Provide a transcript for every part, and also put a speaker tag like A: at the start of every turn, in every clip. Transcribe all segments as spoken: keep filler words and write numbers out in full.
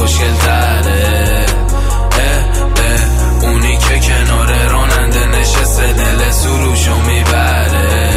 A: خوشگل تره. اونی که کنار راننده نشسته دل سروشو میبره.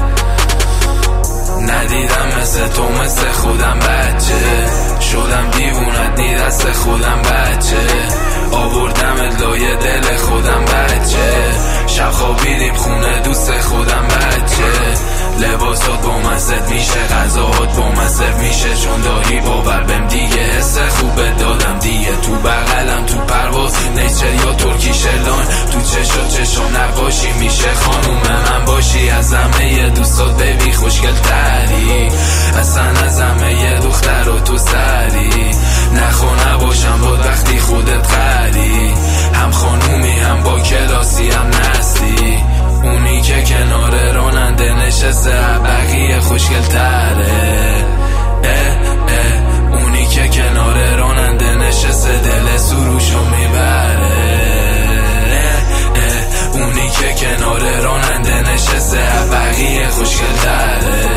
A: ندیدم مثل تو مثل خودم بچه، شدم دیوونت نی دست خودم بچه، آوردم لای دل خودم بچه، شب خوابیدیم خونه دوست خودم بچه. لباسات با مست میشه، غذاهات با مصرف میشه، چون داری باور بهم دیگه حس خوبه دادم دیگه. تو بغلم تو پرواز نیچر یا ترکی شلان، تو چشات چشم نقاشی میشه خانوم من باشی. از همه دوستات ببی خوشگل تری، اصلا از همه دختر و تو سری. نخوا نباشم با وقتی خودت قری، هم خانومی هم با کلاسی هم نسلی. اونی که کنار راننده نشسته بقیه خوشگل تره. اه اه اونی که کنار راننده نشسته دل سروشو میبره. اه اه اونی که کنار راننده نشسته بقیه خوشگل تره.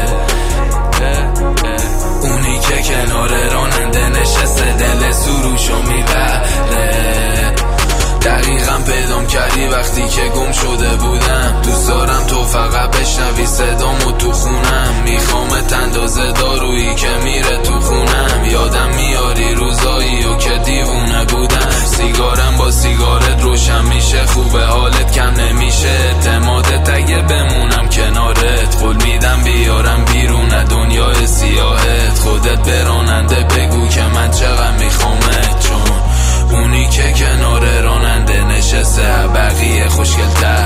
A: اونی که کنار راننده نشسته دل سروشو میبره. دقیقا پیدام کردی وقتی که گم شده بودم، دوست دارم تو فقط بشنوی صدامو تو خونم. میخوامت اندازه دارویی که میره تو خونم، یادم میاری روزایی و که دیوونه بودم. سیگارم با سیگارت روشن میشه، خوبه حالت کم نمیشه، اعتمادت اگه بمونم کنارت. قول میدم بیارم بیرون دنیای سیاهت، خودت براننده بگو که من چقدر میخوامت، چون اونی که کنار راننده نشسته بقیه خوشگل تر.